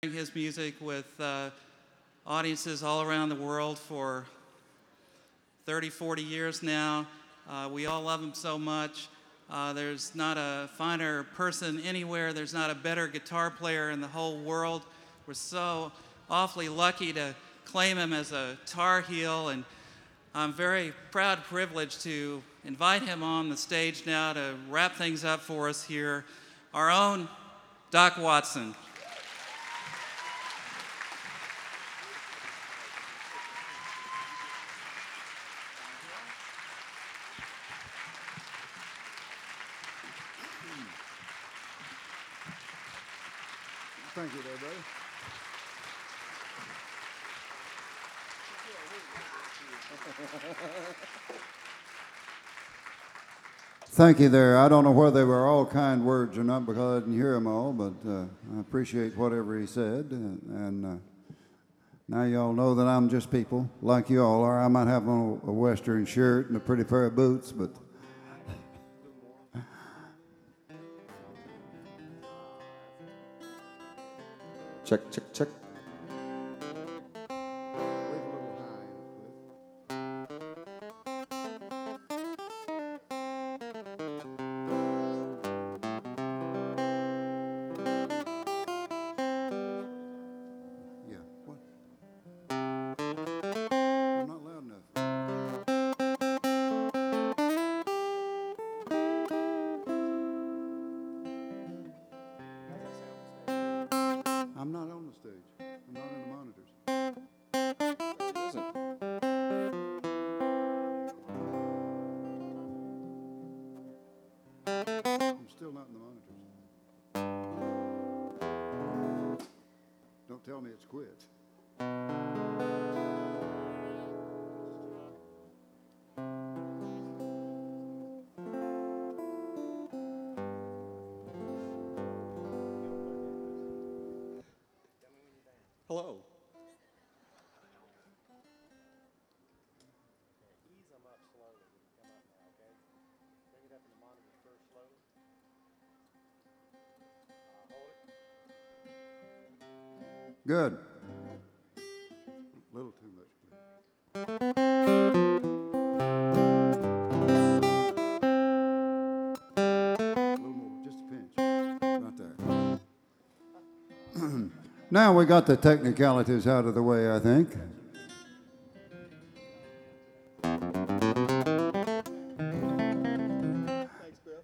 his music with audiences all around the world for 30, 40 years now. We all love him so much. There's not a finer person anywhere. There's not a better guitar player in the whole world. We're so awfully lucky to claim him as a Tar Heel, and I'm very proud and privileged to invite him on the stage now to wrap things up for us here, our own Doc Watson. Thank you there, brother. Thank you there. I don't know whether they were all kind words or not because I didn't hear them all, but I appreciate whatever he said. And now you all know that I'm just people like you all are. I might have on a Western shirt and a pretty pair of boots, but... Check, check, check. I'm not on the stage. I'm not in the monitors. I'm still not in the monitors. Don't tell me it's quit. Hello. Ease them up slowly when you come up now, okay? Bring it up in the monitor first slowly. Hold it. Good. A little too much. A little more, just a pinch. Right there. Now we got the technicalities out of the way, I think.